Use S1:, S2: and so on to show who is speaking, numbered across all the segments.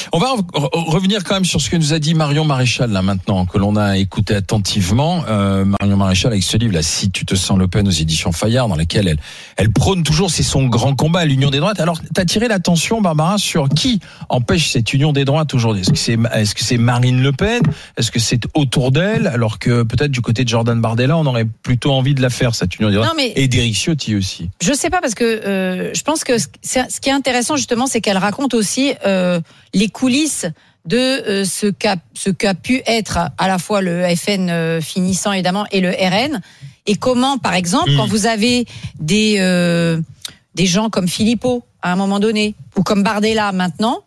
S1: On va revenir quand même sur ce que nous a dit Marion Maréchal là maintenant, que l'on a écouté attentivement. Marion Maréchal avec ce livre là, Si tu te sens Le Pen, aux éditions Fayard, dans laquelle elle prône toujours, c'est son grand combat, l'union des droites. Alors, t'as tiré l'attention, Barbara, sur qui empêche cette union des droites aujourd'hui. Est-ce que c'est Marine Le Pen? Est-ce que c'est autour d'elle? Alors que peut-être du côté de Jordan Bardella, on aurait plutôt envie de la faire, cette union des droites. Et d'Éric Ciotti aussi.
S2: Je sais pas, parce que je pense que ce qui est intéressant justement, c'est qu'elle raconte aussi les coulisses de ce qu'a pu être à la fois le FN finissant évidemment et le RN, et comment par exemple quand vous avez des gens comme Philippot à un moment donné ou comme Bardella maintenant,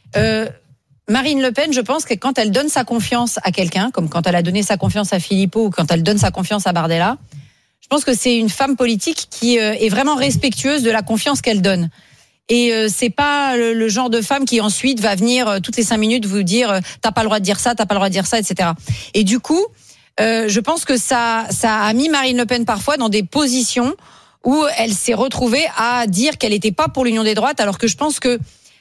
S2: Marine Le Pen, je pense que quand elle donne sa confiance à quelqu'un, comme quand elle a donné sa confiance à Philippot ou quand elle donne sa confiance à Bardella, je pense que c'est une femme politique qui est vraiment respectueuse de la confiance qu'elle donne. Et c'est pas le genre de femme qui ensuite va venir toutes les 5 minutes vous dire t'as pas le droit de dire ça, t'as pas le droit de dire ça, etc. Et du coup, je pense que ça a mis Marine Le Pen parfois dans des positions où elle s'est retrouvée à dire qu'elle était pas pour l'union des droites, alors que je pense que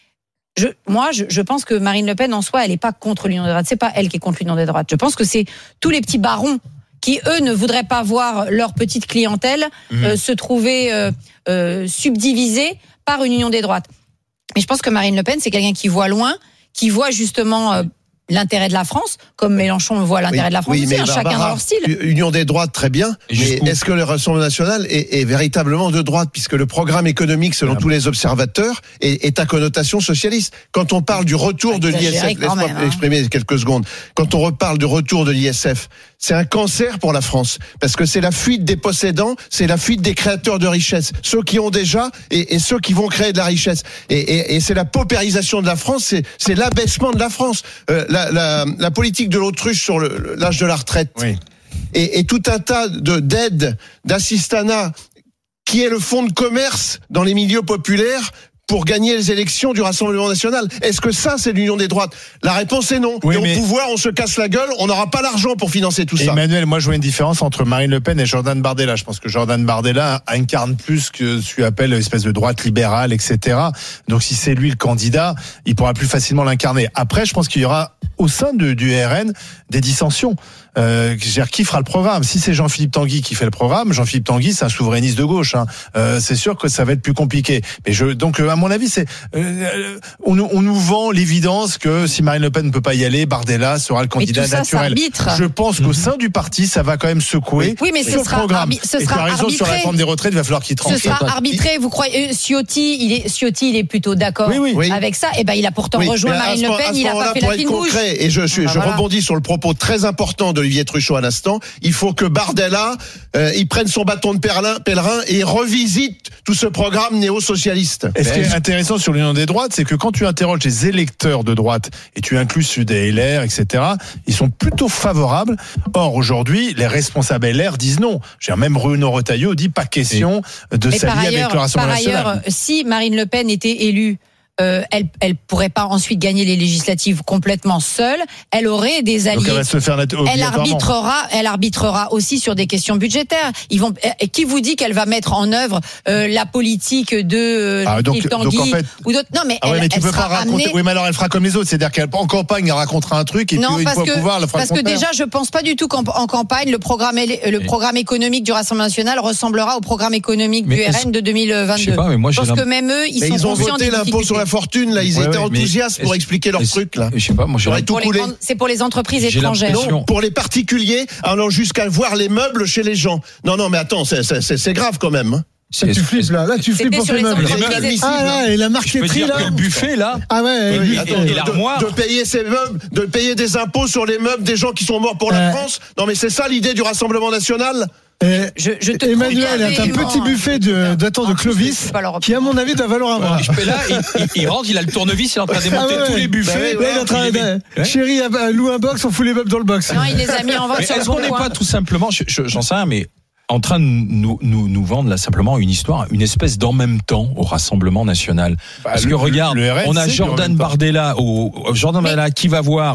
S2: je pense que Marine Le Pen en soi, elle est pas contre l'union des droites. C'est pas elle qui est contre l'union des droites. Je pense que c'est tous les petits barons qui eux ne voudraient pas voir leur petite clientèle se trouver subdivisée par une union des droites. Mais je pense que Marine Le Pen, c'est quelqu'un qui voit loin, qui voit justement l'intérêt de la France, comme Mélenchon voit l'intérêt de la France, aussi, chacun dans leur style.
S3: Union des droites, très bien, mais est-ce que le Rassemblement national est véritablement de droite, puisque le programme économique, selon tous les observateurs, est à connotation socialiste. Quand on parle du retour de l'ISF, laisse-moi exprimer quelques secondes, quand on reparle du retour de l'ISF, c'est un cancer pour la France, parce que c'est la fuite des possédants, c'est la fuite des créateurs de richesse, ceux qui ont déjà et ceux qui vont créer de la richesse. Et c'est la paupérisation de la France, c'est l'abaissement de la France. La politique de l'autruche sur l'âge de la retraite, et tout un tas d'aides, d'assistanat, qui est le fonds de commerce dans les milieux populaires pour gagner les élections du Rassemblement national. Est-ce que ça, c'est l'union des droites? La réponse est non. Et au pouvoir, on se casse la gueule, on n'aura pas l'argent pour financer tout ça.
S4: Emmanuel, moi je vois une différence entre Marine Le Pen et Jordan Bardella. Je pense que Jordan Bardella incarne plus que ce qu'on appelle l'espèce de droite libérale, etc. Donc si c'est lui le candidat, il pourra plus facilement l'incarner. Après, je pense qu'il y aura au sein du RN des dissensions. Qui fera le programme? Si c'est Jean-Philippe Tanguy qui fait le programme, Jean-Philippe Tanguy, c'est un souverainiste de gauche. C'est sûr que ça va être plus compliqué. Mais donc, à mon avis, on nous vend l'évidence que si Marine Le Pen ne peut pas y aller, Bardella sera le candidat naturel. Je pense qu'au sein du parti, ça va quand même secouer.
S2: Oui, mais ce sera
S4: programme.
S2: Ce sera
S4: raison
S2: arbitré.
S4: Sur la réforme des retraites, il va falloir qu'il tranche.
S2: Ce sera arbitré. Vous croyez Ciotti, il est plutôt d'accord avec ça. Et ben, il a pourtant rejoint Marine Le Pen. Il a pas fait la fine bouche.
S3: Et je rebondis sur le propos très important de Olivier Truchot à l'instant. Il faut que Bardella, il prenne son bâton de pèlerin et revisite tout ce programme néo-socialiste.
S4: Et ce qui est intéressant sur l'union des droites, c'est que quand tu interroges les électeurs de droite et tu inclus ceux des LR, etc., ils sont plutôt favorables. Or, aujourd'hui, les responsables LR disent non. Même Bruno Retailleau dit pas question de s'allier avec le Rassemblement national.
S2: Par ailleurs, si Marine Le Pen était élue, elle pourrait pas ensuite gagner les législatives complètement seule. Elle aurait des alliés. Donc elle va se faire elle arbitrera aussi sur des questions budgétaires. Qui vous dit qu'elle va mettre en œuvre la politique de Tanguy
S4: en fait,
S2: ou d'autres? Non, mais
S4: tu peux pas raconter. Oui, mais alors elle fera comme les autres, c'est-à-dire qu'en campagne elle racontera un truc et puis une fois au pouvoir, elle fera le contraire.
S2: Parce que déjà, je pense pas du tout qu'en campagne le programme économique du Rassemblement national ressemblera au programme économique du RN de 2022. Je sais pas, mais moi, je pense que même eux, ils sont conscients des difficultés.
S3: Fortune, là, ils étaient enthousiastes pour expliquer leur truc, là.
S1: Je sais pas, moi, j'aurais
S3: tout coulé.
S2: C'est pour les entreprises étrangères.
S3: Non, pour les particuliers, allant jusqu'à voir les meubles chez les gens. Non, mais attends, c'est grave quand même.
S5: Tu flippes là tu flippes pour tes meubles. Et la marqueterie là.
S1: Le buffet là.
S5: Ah ouais.
S1: Et l'armoire.
S3: De payer ces meubles, de payer des impôts sur les meubles des gens qui sont morts pour la France. Non, mais c'est ça l'idée du Rassemblement national.
S5: Emmanuel est un petit buffet datant de Clovis qui à mon avis doit valoir un bras.
S1: Là il rentre, il a le tournevis, il est en train de démonter tous les buffets.
S5: Il est en train de chérie loue un box, on fout les meubles dans le box.
S2: Non, il les a mis en vente sur le bon coin.
S1: Est-ce qu'on n'est pas tout simplement, j'en sais rien, mais en train de nous vendre là simplement une histoire, une espèce d'en même temps au Rassemblement national. Parce que regarde, on a Jordan Bardella qui va voir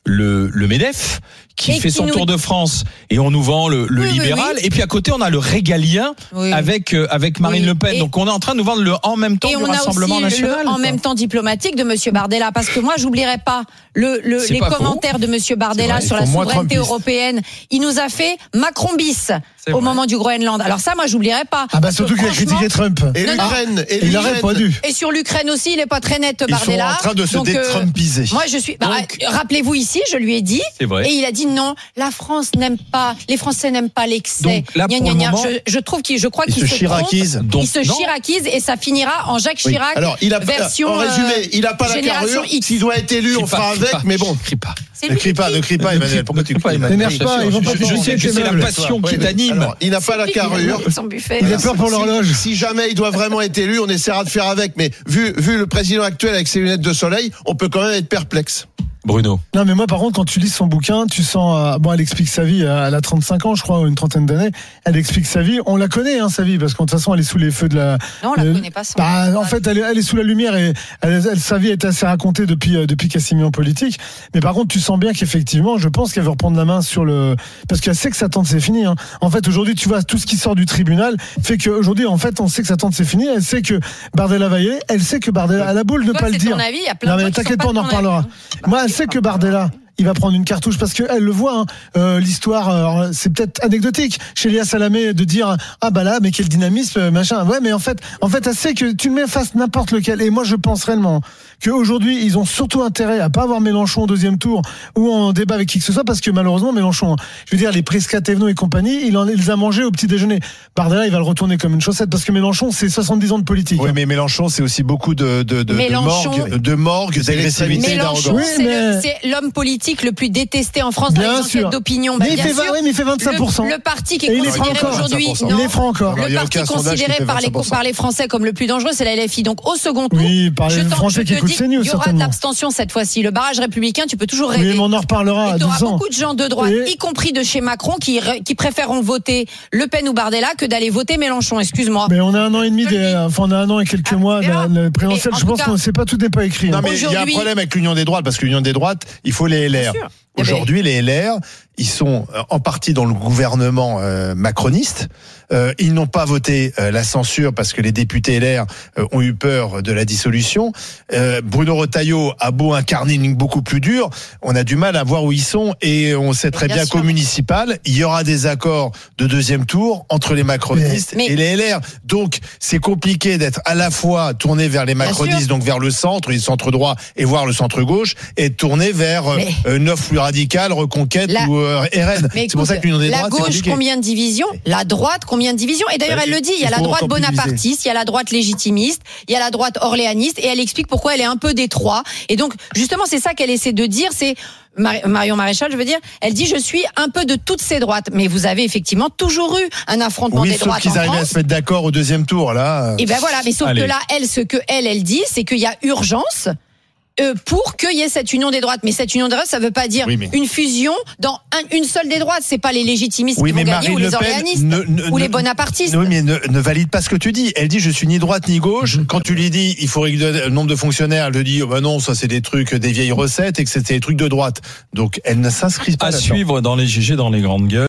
S1: le MEDEF qui fait son tour de France et on nous vend le libéral. Et puis à côté, on a le régalien avec Marine Le Pen. Donc on est en train de nous vendre le en même temps du Rassemblement national.
S2: Le en même temps diplomatique de Monsieur Bardella. Parce que moi, j'oublierai pas les commentaires de Monsieur Bardella sur la souveraineté européenne. Il nous a fait Macron bis au moment du Groenland. Alors ça, moi, j'oublierai pas.
S5: Ah bah surtout qu'il a critiqué Trump.
S3: Et l'Ukraine.
S5: Il aurait pas dû.
S2: Et sur l'Ukraine aussi, il est pas très net, Bardella.
S4: Ils sont en train de se détrumpiser.
S2: Moi, je suis. Rappelez-vous ici, je lui ai dit.
S1: C'est vrai.
S2: Et il a dit non. La France n'aime pas. Les Français n'aiment pas l'excès.
S1: Donc là, pour le moment,
S2: je crois qu'il se
S4: chiraquise.
S2: Il se chiraquise et ça finira en Jacques Chirac.
S3: Alors,
S2: version.
S3: En résumé, il a pas la carrure. S'il doit être élu, on fera avec. Mais bon,
S4: ne crie pas, Emmanuel. Pourquoi tu cries pas, Emmanuel?
S5: T'énerve pas, ils vont pas.
S1: Je sais que c'est la passion qui t'anime.
S3: Il n'a pas la carrure.
S5: Il a peur pour l'horloge.
S3: Si jamais il doit vraiment être élu, on essaiera de faire avec. Mais vu le président actuel avec ses lunettes de soleil, on peut quand même être perplexe.
S1: Bruno.
S5: Non, mais moi, par contre, quand tu lis son bouquin, tu sens, elle explique sa vie, elle a 35 ans, je crois, ou une trentaine d'années. Elle explique sa vie. On la connaît, sa vie, parce qu'en toute façon, elle est sous les feux de la.
S2: Non, on la connaît pas.
S5: En fait, elle est sous la lumière et sa vie est assez racontée depuis qu'elle s'est mise en politique. Mais par contre, tu sens bien qu'effectivement, je pense qu'elle veut reprendre la main sur parce qu'elle sait que sa tante c'est fini. En fait, aujourd'hui, tu vois, tout ce qui sort du tribunal fait qu'aujourd'hui, en fait, on sait que sa tante c'est fini. Elle sait que Bardella va y aller. Elle sait que Bardella a la boule de pas le dire.
S2: Ton avis, il y a plein de gens
S5: t'inquiète pas, on en reparlera. Moi, elle sait que Bardella, il va prendre une cartouche parce qu'elle le voit. L'histoire, c'est peut-être anecdotique chez Léa Salamé de dire mais quel dynamisme, machin. Ouais, mais en fait, elle sait que tu le mets face n'importe lequel. Et moi, je pense réellement qu'aujourd'hui, ils ont surtout intérêt à pas avoir Mélenchon au deuxième tour ou en débat avec qui que ce soit, parce que malheureusement, Mélenchon, je veux dire, les Prisca, Thévenot et compagnie, il les a mangés au petit déjeuner. Bardella, il va le retourner comme une chaussette parce que Mélenchon, c'est 70 ans de politique.
S4: Oui, mais Mélenchon, c'est aussi beaucoup de morgue, d'agressivité, d'arrogance.
S2: Mélenchon, c'est l'homme politique le plus détesté en France dans les enquêtes d'opinion.
S5: Mais il fait 25%.
S2: Le parti qui est considéré aujourd'hui,
S5: il est franc encore.
S2: Le parti considéré par les Français comme le plus dangereux, c'est la LFI. Donc au second tour, il y aura de l'abstention cette fois-ci. Le barrage républicain, tu peux toujours rêver.
S5: Oui, mais on en reparlera.
S2: Il y aura beaucoup de gens de droite, y compris de chez Macron, qui préféreront voter Le Pen ou Bardella que d'aller voter Mélenchon. Excuse-moi.
S5: Mais on a un an et demi, on a un an et quelques mois de présidentielle. Je pense que tout n'est pas écrit.
S4: Non, mais il y a un problème avec l'Union des droites, parce que l'Union des droites, il faut les LR. Aujourd'hui, les LR, ils sont en partie dans le gouvernement macroniste. Ils n'ont pas voté la censure parce que les députés LR ont eu peur de la dissolution. Bruno Retailleau a beau incarner une ligne beaucoup plus dure, on a du mal à voir où ils sont, et on sait très bien qu'au municipal, il y aura des accords de deuxième tour entre les macronistes et les LR. Donc c'est compliqué d'être à la fois tourné vers les macronistes, donc vers le centre, le centre droit, et voir le centre gauche, et tourné vers Neuf plus radical, Reconquête ou RN. C'est pour ça que l'Union des droites,
S2: la gauche, combien de divisions? La droite, combien de divisions? Et d'ailleurs, elle le dit, il y a la droite bonapartiste, il y a la droite légitimiste, il y a la droite orléaniste, et elle explique pourquoi elle est un peu des trois. Et donc, justement, c'est ça qu'elle essaie de dire, c'est Marion Maréchal, je veux dire, elle dit je suis un peu de toutes ces droites, mais vous avez effectivement toujours eu un affrontement des droites en France.
S4: Oui, sauf qu'ils arrivaient à se mettre d'accord au deuxième tour, là.
S2: Et ben voilà, mais sauf que là, elle dit, c'est qu'il y a urgence pour qu'il y ait cette union des droites. Mais cette union des droites, ça veut pas dire une fusion dans une seule des droites. C'est pas les légitimistes qui vont gagner, ou les orléanistes, ou les bonapartistes.
S4: Oui, mais ne valide pas ce que tu dis. Elle dit je suis ni droite ni gauche. Quand tu lui dis il faut réguler le nombre de fonctionnaires, elle te dit non, ça c'est des trucs, des vieilles recettes, et que c'est des trucs de droite. Donc elle ne s'inscrit pas
S1: à
S4: là-dedans.
S1: Suivre dans les GG, dans les grandes gueules.